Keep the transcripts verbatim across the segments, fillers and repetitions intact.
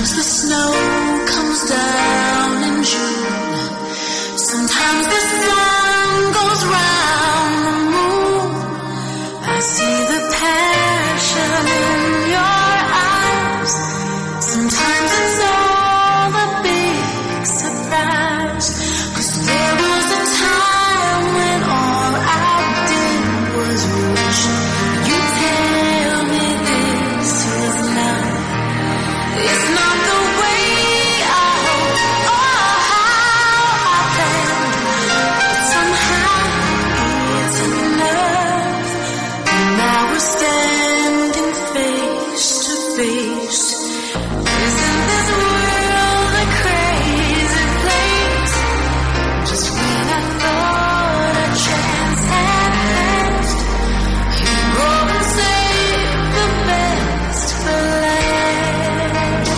Sometimes the snow comes down in June. Sometimes the sun goes round the moon. I see the passion in your eyes. Sometimes it's all a big surprise. 'Cause there was a time when all I did was wish. You tell me this is love. It's not the way I hope or how I planned, but somehow it's enough. And now we're standing face to face. Isn't this world a crazy place? Just when I thought a chance had passed, you go and save the best for last.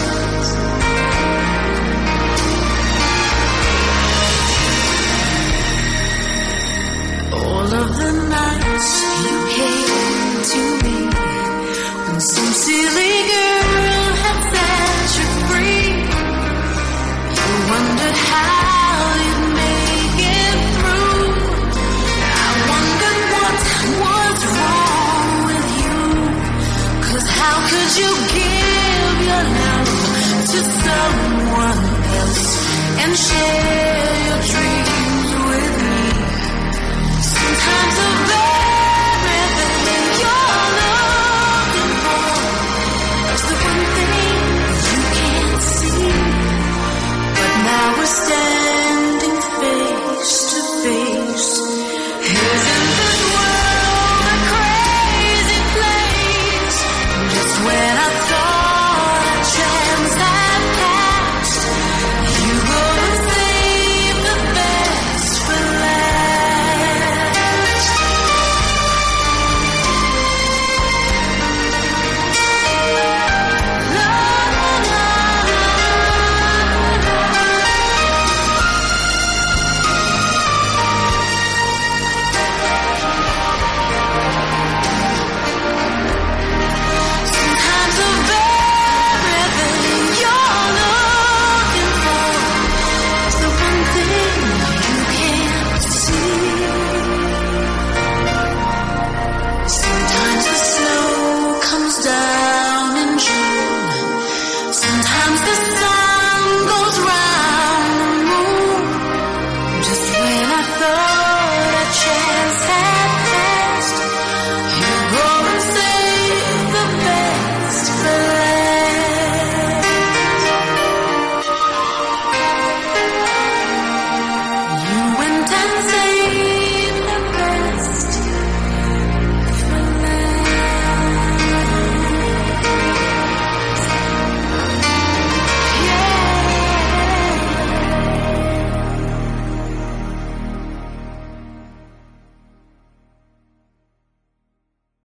All of the nights you came to me when some silly girl had set you free. You wondered how you'd make it through. I wondered what was wrong with you. 'Cause how could you give your love to someone else and share your dreams with me? Sometimes the very thing you're looking for is the one thing you can't see. But now we're standing face to face. Isn't this world a crazy place? Just when I thought a chance had passed, you go and save the best for last. La, la, la, Sometimes the very thing you're looking for is the one thing you can't see. Sometimes the snow comes down in June. Sometimes the